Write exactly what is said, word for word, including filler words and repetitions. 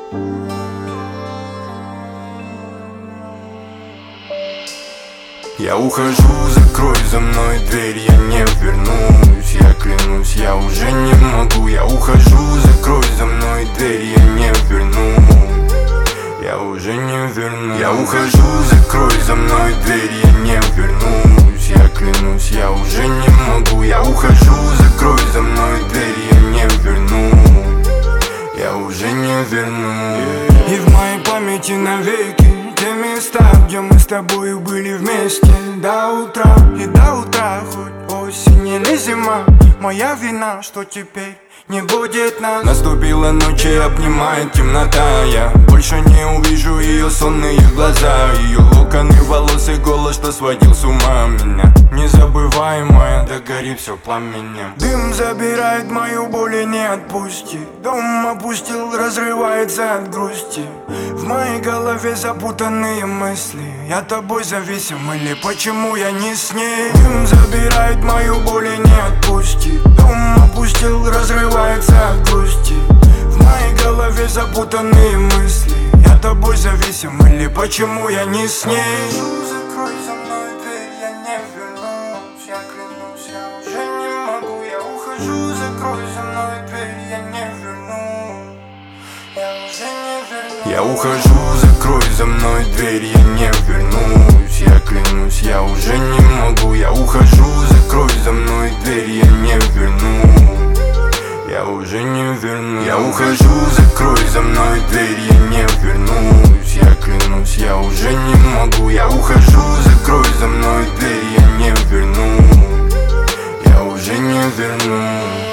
Я ухожу, закрой за мной дверь, я не вернусь. Я клянусь, я уже не могу. Я ухожу, закрой за мной дверь, я не вернусь. Я уже не вернусь. Я ухожу, закрой за мной дверь, я не вернусь. Я клянусь, я уже не могу. Я ухожу, закрой за мной дверь, я не вернусь. Я уже не вернусь. И в моей памяти навеки те места, где мы с тобой были вместе до утра. И до утра, хоть осень или зима, моя вина, что теперь не будет нас. Наступила ночь и обнимает темнота. Я больше не увижу ее сонные глаза, ее локоны волос и голос, что сводил с ума меня. Незабываемое, да горит все пламенем. Дым забирает мою боль и не отпустит. Дом опустил, разрывается от грусти. В моей голове запутанные мысли. Я тобой зависим или почему я не с ней? Дым забирает мою боль и не отпустит. Дом опустил, разрывается от грусти. В моей голове запутанные мысли. Я тобой зависим или почему я не с ней? Закрой за мной дверь, я не вернусь. Я клянусь, я уже не могу. Я ухожу, закрой за мной дверь, я не вернусь. Я уже не вернусь. Я ухожу, закрой за мной дверь, я не вернусь. Я клянусь, я уже не могу. Я ухожу, закрой за мной дверь, я не вернусь. Я уже не вернусь. Я ухожу, закрой за мной дверь, я не вернусь. Я клянусь, я уже не могу. Я ухожу, закрой за мной дверь, я не вернусь. Я уже не вернусь.